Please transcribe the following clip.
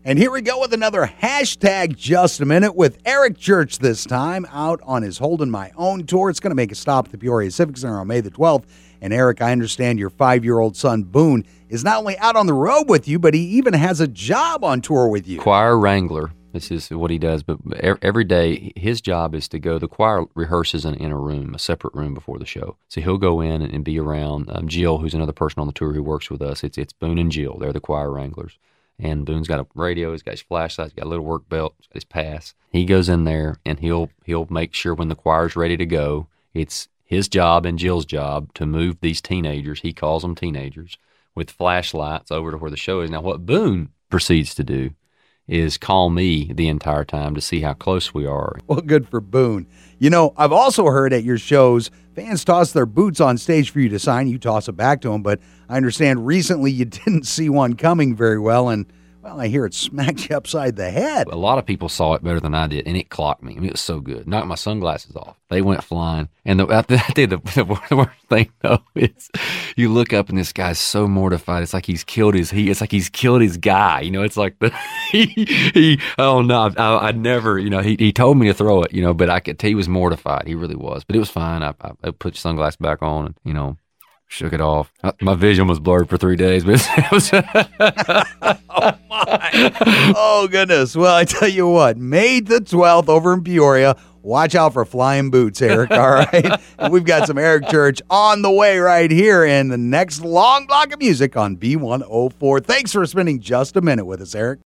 And here we go with another hashtag Just a Minute with Eric Church this time out on his Holding My Own tour. It's going to make a stop at the Peoria Civic Center on May the 12th. And Eric, I understand your 5-year-old son, Boone, is not only out on the road with you, but he even has a job on tour with you. Choir wrangler. This is what he does. But every day, his job is to go. The choir rehearses in a room, a separate room before the show. So he'll go in and be around Jill, who's another person on the tour who works with us. It's Boone and Jill. They're the choir wranglers. And Boone's got a radio, he's got his flashlight, he's got a little work belt, he's got his pass. He goes in there and he'll make sure when the choir's ready to go, it's his job and Jill's job to move these teenagers, he calls them teenagers, with flashlights over to where the show is. Now what Boone proceeds to do is call me the entire time to see how close we are. Well, good for Boone. You know, I've also heard at your shows, fans toss their boots on stage for you to sign. You toss it back to them, but I understand recently you didn't see one coming very well, and, well, I hear it smacked you upside the head. A lot of people saw it better than I did, and it clocked me. I mean, it was so good. Knocked my sunglasses off. They went flying. And the worst thing, though, is you look up and this guy's so mortified. It's like he's killed his guy. You know, it's like I never, you know, he told me to throw it, you know, but I could tell he was mortified. He really was. But it was fine. I put sunglasses back on and, you know, shook it off. My vision was blurred for 3 days, but it was Oh, my. Oh, goodness. Well, I tell you what, May the 12th over in Peoria, watch out for flying boots, Eric, all right? And we've got some Eric Church on the way right here in the next long block of music on B104. Thanks for spending just a minute with us, Eric.